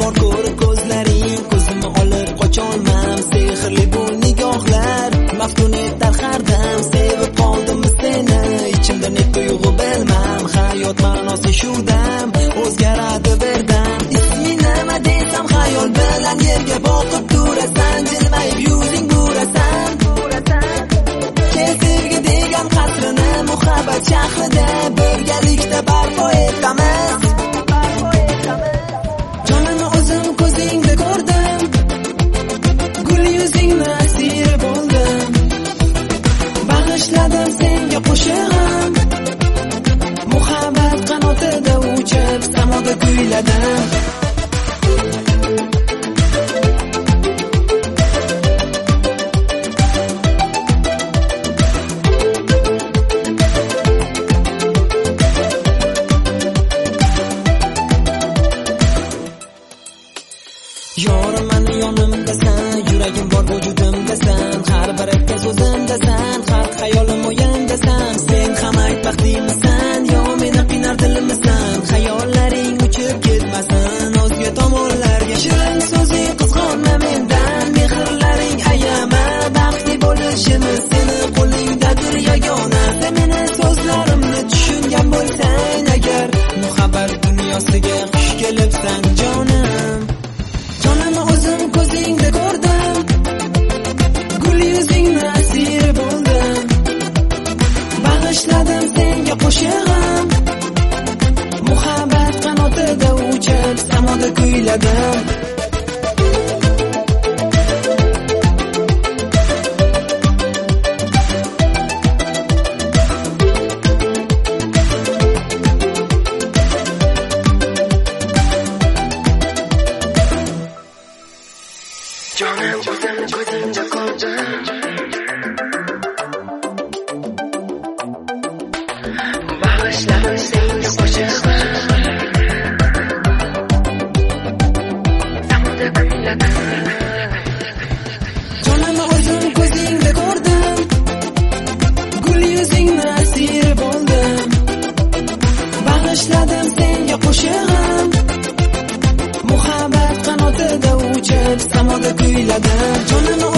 bor ko'rib ko'zlaring, ko'zimni olib qocholmam. Sehrli bu nigohlar maftun etar har dam. Sevib qoldimmi seni, ichimda ne tuyg'u bilmam. Hayot ma'nosi shu dam, o'zgaradi birdan. Isming nima desam xayol bilan yerga boqib turasan. Jilmayib yuzing burasan. Kel sevgi degan qasrini muhabbat shahrida birgalikda barpo etamiz. Jonimni o'zim ko'zingda ko'rdim, gul yuzingni asiri bo'ldim. Bag'ishladim senga qo'shig'im, muhabbat qanotida uchib samoda kuyladim. Yorim mani yonimdasan, yuragim bor vujudimdasan. Har bir aytgan so'zimdasan, har xayolim o'yindasan. Sen ham ayt baxtlisan, yo meni qiynar dilimsan. Xayollaring uchib ketmasin o'zga tomonlarga. Shirin so'zing qizg'onma mendan, mehrlaring ayama. Baxtli bo'lishimiz seni qo'lingdadir yagona. Sen meni so'zlarimni tushungan bo'lsang agar, muhabbat dunyosiga xush kelibsan jonim. Jonimni o'zim ko'zingda ko'rdim, gul yuzingni asiri bo'ldim. Bag'ishladim senga qo'shig'im, muhabbat qanotida uchib samoda kuyladim. Jonim o'zim ko'zingda ko'rdim, bag'ishladim senga qo'shig'im, samoda kuyladim. Jonimni o'zim ko'zingda ko'rdim, gul yuzingni asiri bo'ldim. Bag'ishladim senga qo'shig'im, muhabbat qanotida uchib samoda kuyladim. Jonimni